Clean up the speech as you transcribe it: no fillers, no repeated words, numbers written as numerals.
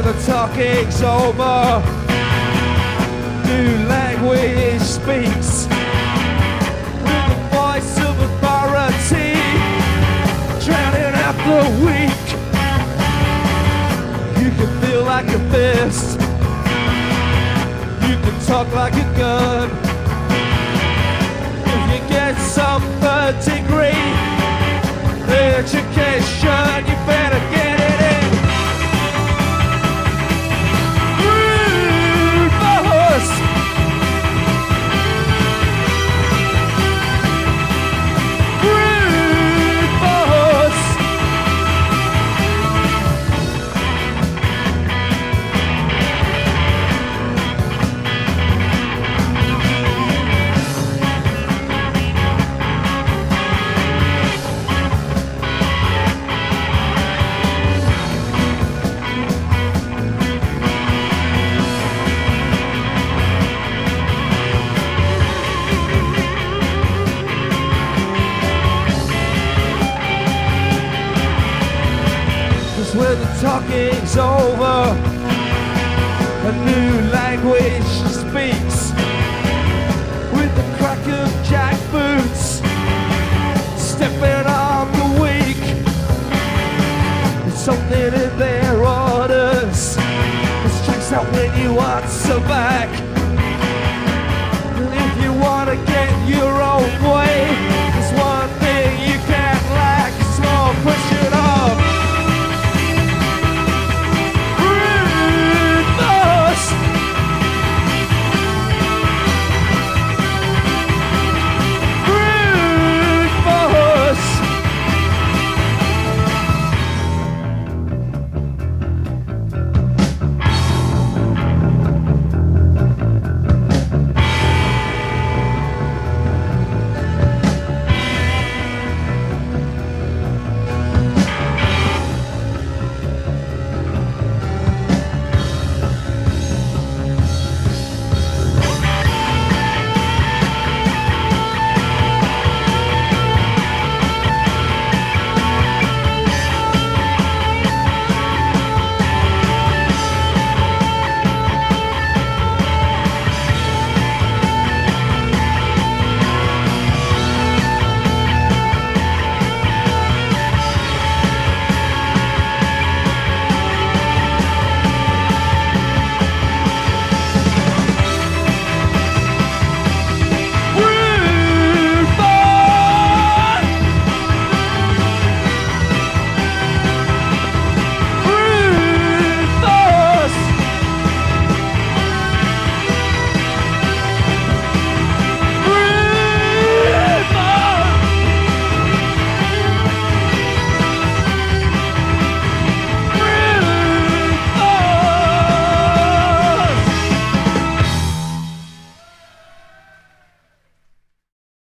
when the talking's over, new language speaks with the voice of authority, drowning out the weak. You can feel like a fist, you can talk like a gun. If you get some third degree education, you better get it in. Rufus! Rufus! When the talking's over,